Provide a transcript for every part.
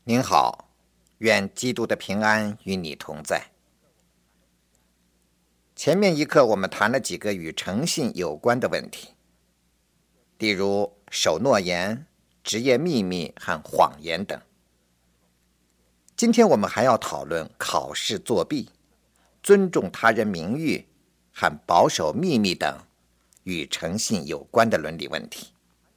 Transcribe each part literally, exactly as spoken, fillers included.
您好，愿基督的平安与你同在。前面一课我们谈了几个与诚信有关的问题，例如守诺言、职业秘密和谎言等。今天我们还要讨论考试作弊、尊重他人名誉和保守秘密等与诚信有关的伦理问题。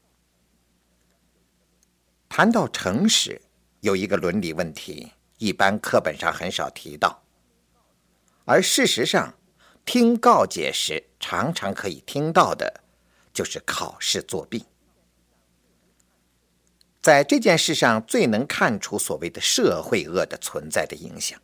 谈到诚实，有一个伦理问题，一般课本上很少提到，而事实上，听告解时常常可以听到的，就是考试作弊。在这件事上，最能看出所谓的社会恶的存在的影响。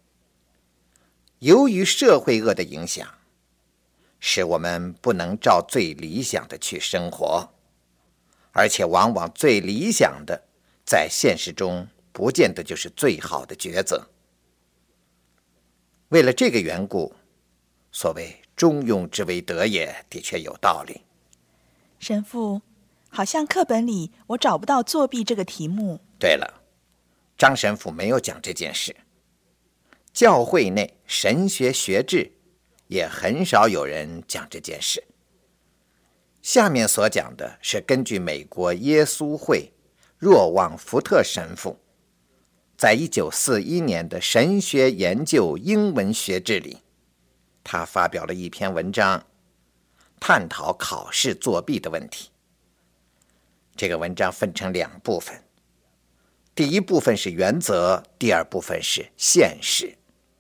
由于社会恶的影响，使我们不能照最理想的去生活，而且往往最理想的，在现实中不见得就是最好的抉择。为了这个缘故，所谓中庸之为德也，的确有道理。 神父，好像课本里我找不到作弊这个题目。 对了，张神父没有讲这件事。教会内神学学制也很少有人讲这件事。下面所讲的是根据美国耶稣会若望福特神父在一九四一年的神学研究英文学制里，他发表了一篇文章，探讨考试作弊的问题。这个文章分成两部分，第一部分是原则，第二部分是现实。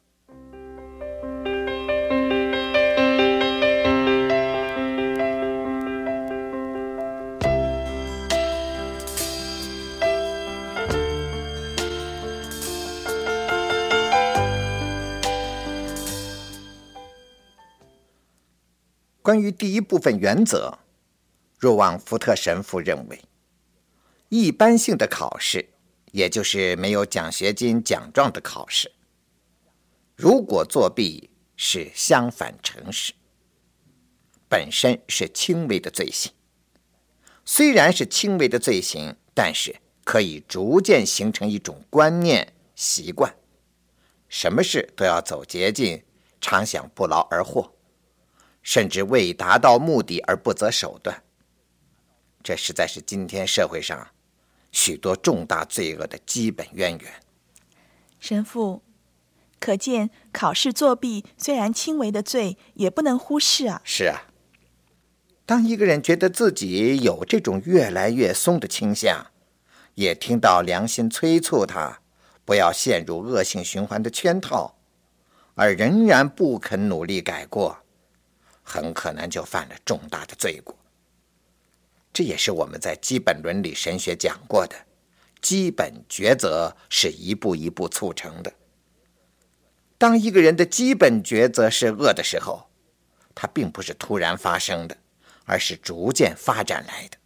关于第一部分原则，若望福特神父认为，一般性的考试，也就是没有奖学金奖状的考试，如果作弊是相反诚实，本身是轻微的罪行。虽然是轻微的罪行，但是可以逐渐形成一种观念习惯，什么事都要走捷径，常想不劳而获，甚至为达到目的而不择手段。这实在是今天社会上许多重大罪恶的基本渊源。 神父，可见考试作弊虽然轻微的罪，也不能忽视啊。 是啊，当一个人觉得自己有这种越来越松的倾向，也听到良心催促他不要陷入恶性循环的圈套，而仍然不肯努力改过，很可能就犯了重大的罪过。这也是我们在基本伦理神学讲过的，基本抉择是一步一步促成的。当一个人的基本抉择是恶的时候，它并不是突然发生的，而是逐渐发展来的。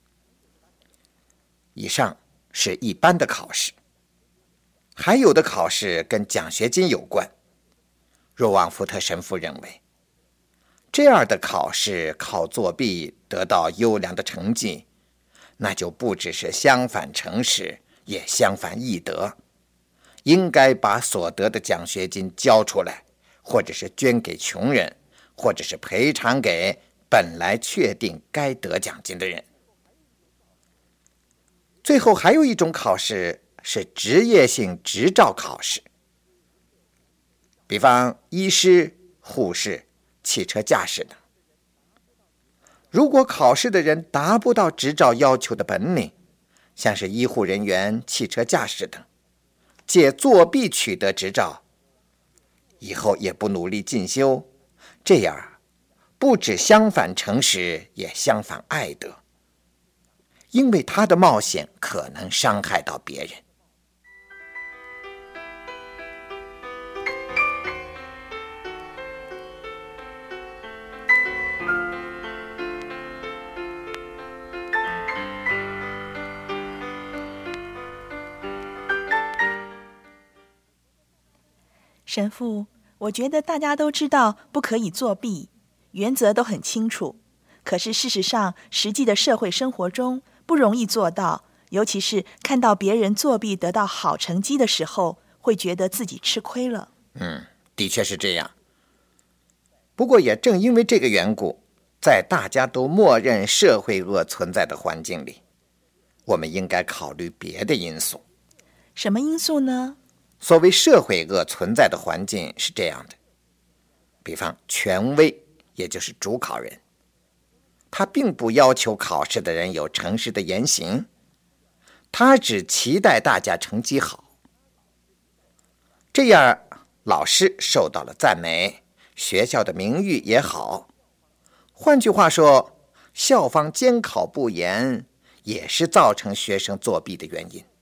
以上是一般的考试，还有的考试跟奖学金有关。若望福特神父认为，这样的考试靠作弊得到优良的成绩，那就不只是相反诚实，也相反义德。应该把所得的奖学金交出来，或者是捐给穷人，或者是赔偿给本来确定该得奖金的人。最后还有一种考试是职业性执照考试，比方医师、护士、汽车驾驶等。如果考试的人达不到执照要求的本领，像是医护人员、汽车驾驶等，借作弊取得执照，以后也不努力进修，这样不只相反诚实，也相反爱德，因为他的冒险可能伤害到别人。 神父，我觉得大家都知道不可以作弊，原则都很清楚，可是事实上，实际的社会生活中不容易做到， 尤其是看到别人作弊得到好成绩的时候，会觉得自己吃亏了。 嗯，的确是这样。不过也正因为这个缘故，在大家都默认社会恶存在的环境里，我们应该考虑别的因素。 什么因素呢？ 所谓社会恶存在的环境是这样的，比方权威，也就是主考人，他并不要求考试的人有诚实的言行，他只期待大家成绩好。这样老师受到了赞美，学校的名誉也好。换句话说，校方监考不严也是造成学生作弊的原因。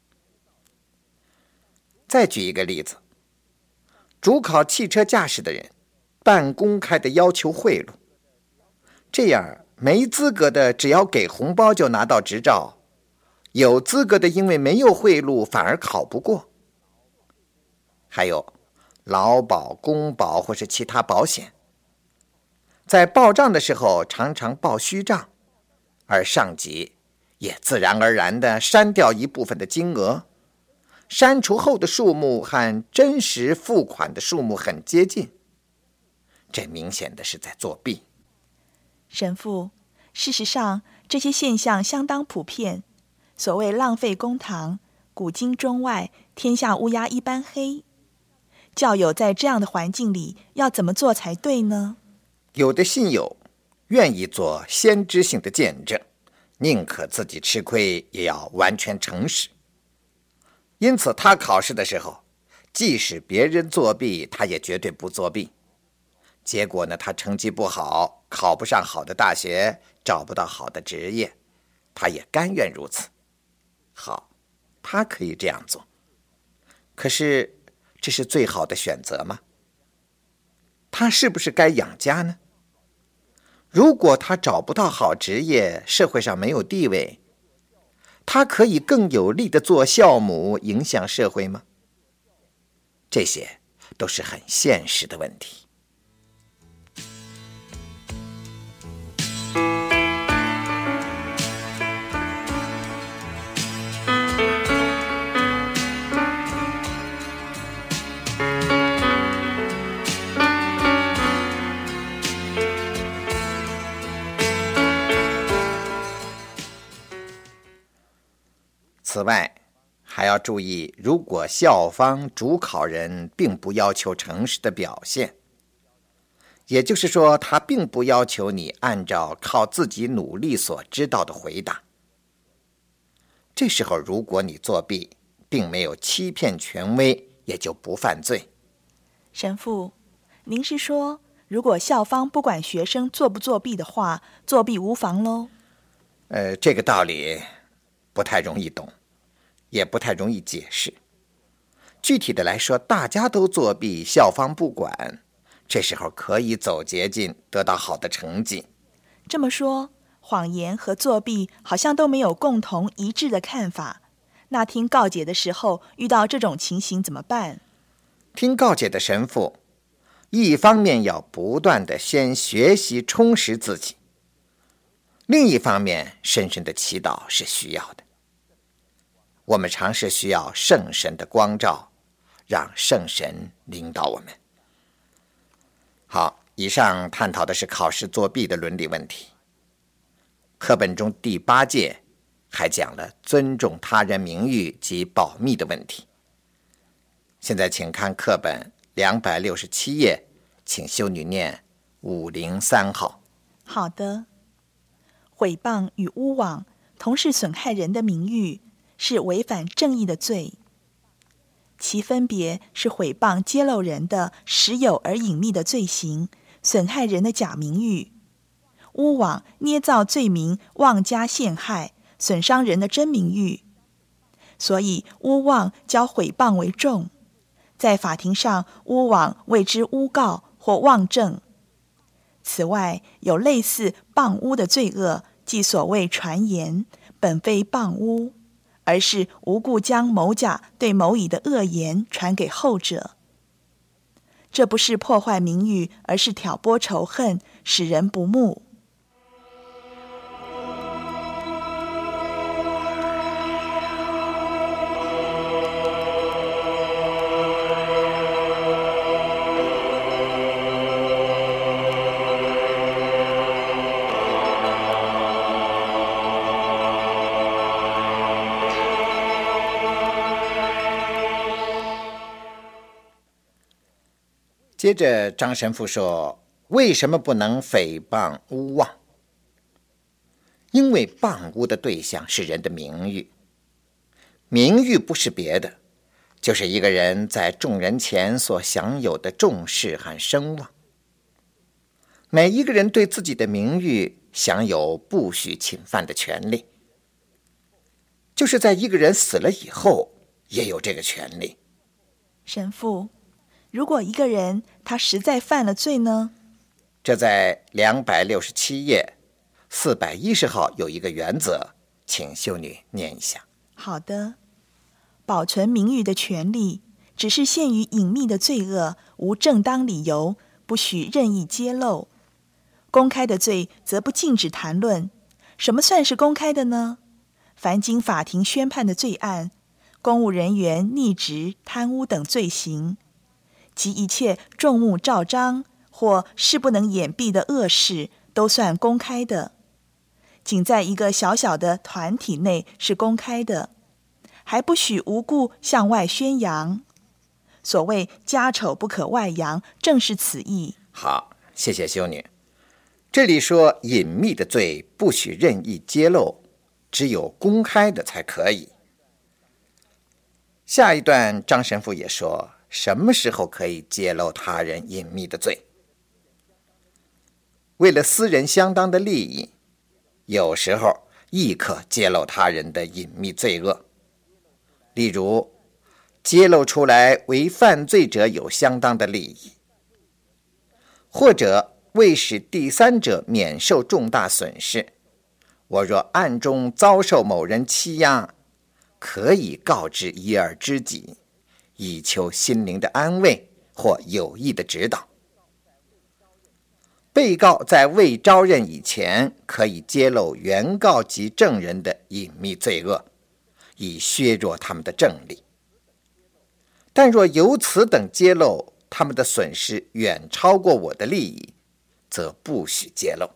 再举一个例子，主考汽车驾驶的人半公开的要求贿赂，这样没资格的只要给红包就拿到执照，有资格的因为没有贿赂反而考不过。还有劳保、公保或是其他保险，在报账的时候常常报虚账，而上级也自然而然地删掉一部分的金额，删除后的数目和真实付款的数目很接近，这明显的是在作弊。 神父，事实上这些现象相当普遍，所谓浪费公帑，古今中外，天下乌鸦一般黑。教友在这样的环境里要怎么做才对呢？ 有的信友愿意做先知性的见证，宁可自己吃亏也要完全诚实。因此他考试的时候，即使别人作弊，他也绝对不作弊。结果呢，他成绩不好，考不上好的大学，找不到好的职业，他也甘愿如此。好，他可以这样做。可是这是最好的选择吗？他是不是该养家呢？如果他找不到好职业，社会上没有地位，他可以更有力地做孝母，影响社会吗？这些都是很现实的问题。此外，还要注意，如果校方主考人并不要求诚实的表现，也就是说，他并不要求你按照靠自己努力所知道的回答。这时候，如果你作弊，并没有欺骗权威，也就不犯罪。 神父，您是说，如果校方不管学生作不作弊的话，作弊无妨喽？ 呃，这个道理不太容易懂，也不太容易解释。具体的来说，大家都作弊，校方不管，这时候可以走捷径，得到好的成绩。 这么说，谎言和作弊好像都没有共同一致的看法。那听告解的时候，遇到这种情形怎么办？ 听告解的神父，一方面要不断的先学习充实自己，另一方面深深的祈祷是需要的。我们常是需要圣神的光照，让圣神领导我们。好，以上探讨的是考试作弊的伦理问题。课本中第八届还讲了尊重他人名誉及保密的问题。现在请看课本两百六十七页，请修女念五零三号。 好的。毁谤与诬枉同是损害人的名誉，是违反正义的罪。其分别是毁谤揭露人的实有而隐秘的罪行，损害人的假名誉；诬枉捏造罪名，妄加陷害，损伤人的真名誉。所以诬妄较毁谤为重，在法庭上，诬枉谓之诬告或妄证。此外，有类似谤诬的罪恶，即所谓传言，本非谤诬，而是无故将某甲对某乙的恶言传给后者。这不是破坏名誉，而是挑拨仇恨，使人不睦。 接着张神父说，为什么不能诽谤诬妄？因为谤诬的对象是人的名誉，名誉不是别的，就是一个人在众人前所享有的重视和声望。每一个人对自己的名誉享有不许侵犯的权利，就是在一个人死了以后也有这个权利。 神父，如果一个人他实在犯了罪呢？ 这在两百六十七页四百一十号有一个原则，请修女念一下。 好的，保存名誉的权利只是限于隐秘的罪恶，无正当理由，不许任意揭露。公开的罪则不禁止谈论。什么算是公开的呢？凡经法庭宣判的罪案，公务人员逆职、贪污等罪行，及一切众目昭彰或是不能掩蔽的恶事，都算公开的。仅在一个小小的团体内是公开的，还不许无故向外宣扬。所谓家丑不可外扬，正是此意。 好，谢谢修女。这里说隐秘的罪不许任意揭露，只有公开的才可以。下一段张神父也说，什么时候可以揭露他人隐秘的罪？为了私人相当的利益，有时候亦可揭露他人的隐秘罪恶。例如，揭露出来为犯罪者有相当的利益，或者为使第三者免受重大损失，我若暗中遭受某人欺压，可以告知一二知己，以求心灵的安慰或有益的指导。被告在未招认以前，可以揭露原告及证人的隐秘罪恶，以削弱他们的正力。但若由此等揭露，他们的损失远超过我的利益，则不许揭露。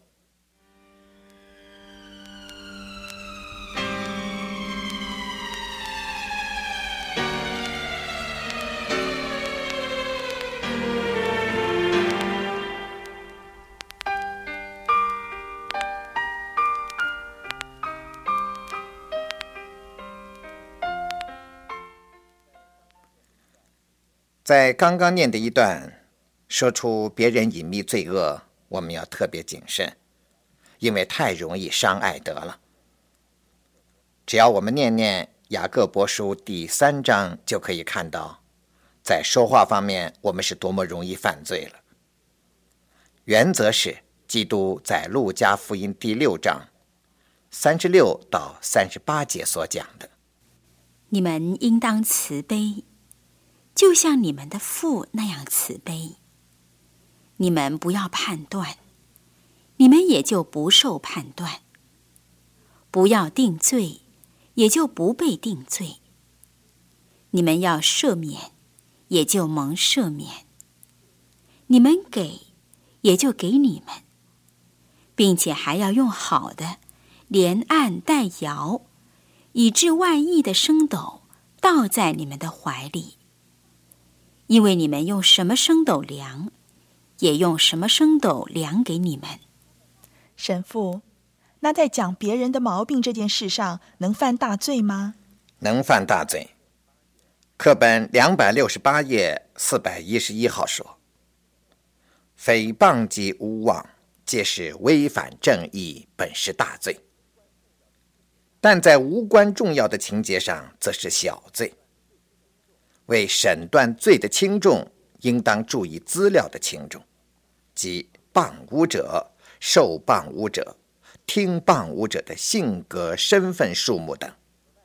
在刚刚念的一段说出别人隐秘罪恶，我们要特别谨慎，因为太容易伤爱德了。只要我们念念雅各伯书第三章，就可以看到在说话方面我们是多么容易犯罪了。原则是基督在路加福音第六章三十六到三十八节所讲的， 你们应当慈悲，就像你们的父那样慈悲。你们不要判断，你们也就不受判断；不要定罪，也就不被定罪。你们要赦免，也就蒙赦免；你们给，也就给你们，并且还要用好的，连按带摇，以致万亿的升斗倒在你们的怀里。因为你们用什么升斗量，也用什么升斗量给你们。 神父，那在讲别人的毛病这件事上，能犯大罪吗？ 能犯大罪。课本两百六十八页四百一十一号说，诽谤及诬妄，皆是违反正义，本是大罪。但在无关重要的情节上，则是小罪。为审断罪的轻重，应当注意资料的轻重，即谤诬者、受谤诬者、听谤诬者的性格、身份、数目等。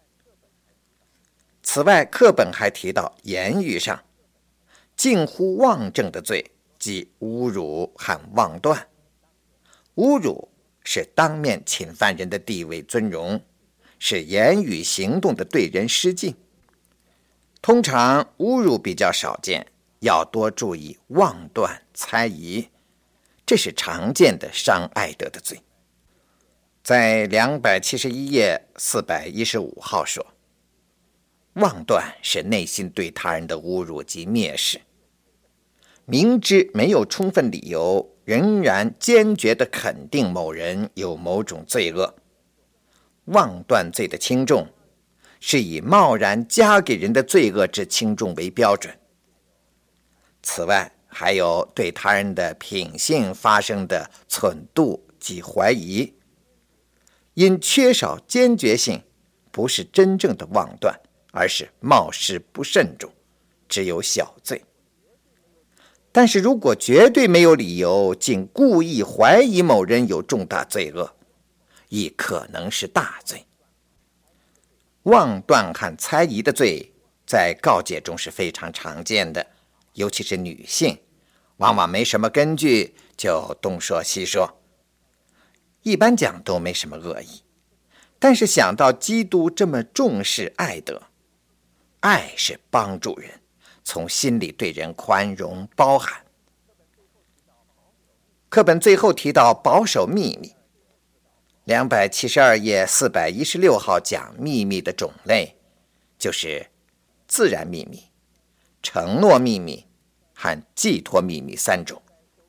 此外，课本还提到言语上近乎妄证的罪，即侮辱和妄断。侮辱是当面侵犯人的地位尊荣，是言语行动的对人失敬。通常侮辱比较少见，要多注意妄断、猜疑，这是常见的伤爱德的罪。在两百七十一页四百一十五号说，妄断是内心对他人的侮辱及蔑视。 明知没有充分理由，仍然坚决地肯定某人有某种罪恶。妄断罪的轻重是以贸然加给人的罪恶之轻重为标准。此外，还有对他人的品性发生的忖度及怀疑，因缺少坚决性，不是真正的妄断，而是冒失不慎重，只有小罪。但是如果绝对没有理由，仅故意怀疑某人有重大罪恶，亦可能是大罪。妄断和猜疑的罪在告诫中是非常常见的，尤其是女性，往往没什么根据就东说西说。一般讲都没什么恶意，但是想到基督这么重视爱德，爱是帮助人，从心里对人宽容包涵。课本最后提到保守秘密，两百七十二页四百一十六号讲秘密的种类，就是自然秘密、承诺秘密和寄托秘密三种。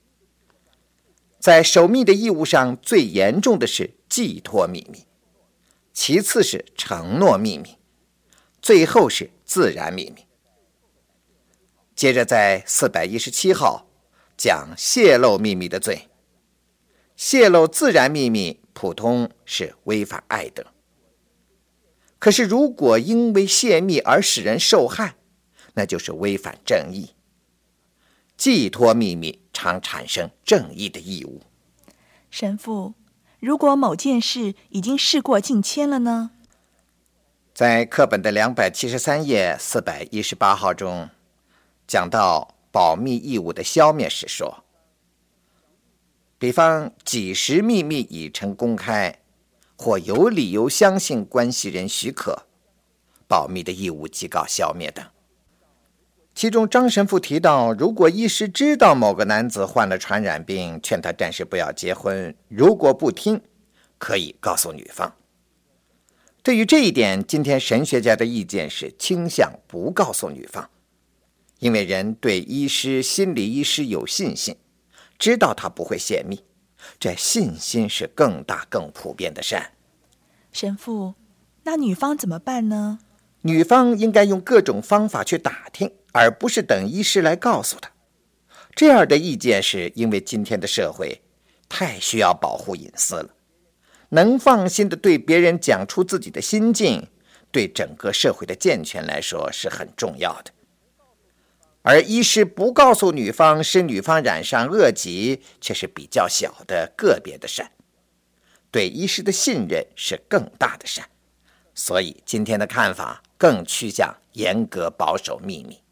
在守密的义务上，最严重的是寄托秘密，其次是承诺秘密，最后是自然秘密。接着在四百一十七号讲泄露秘密的罪。泄露自然秘密普通是违反爱德，可是如果因为泄密而使人受害，那就是违反正义。寄托秘密常产生正义的义务。 神父，如果某件事已经事过境迁了呢？ 在课本的两百七十三页四百一十八号中，讲到保密义务的消灭时说，比方几时秘密已成公开，或有理由相信关系人许可，保密的义务即告消灭等。其中张神父提到，如果医师知道某个男子患了传染病，劝他暂时不要结婚，如果不听，可以告诉女方。对于这一点，今天神学家的意见是倾向不告诉女方，因为人对医师、心理医师有信心，知道他不会泄密，这信心是更大更普遍的善。 神父，那女方怎么办呢？ 女方应该用各种方法去打听，而不是等医师来告诉她。这样的意见是因为今天的社会太需要保护隐私了，能放心地对别人讲出自己的心境，对整个社会的健全来说是很重要的。而医师不告诉女方，使女方染上恶疾，却是比较小的个别的善。对医师的信任是更大的善，所以今天的看法更趋向严格保守秘密。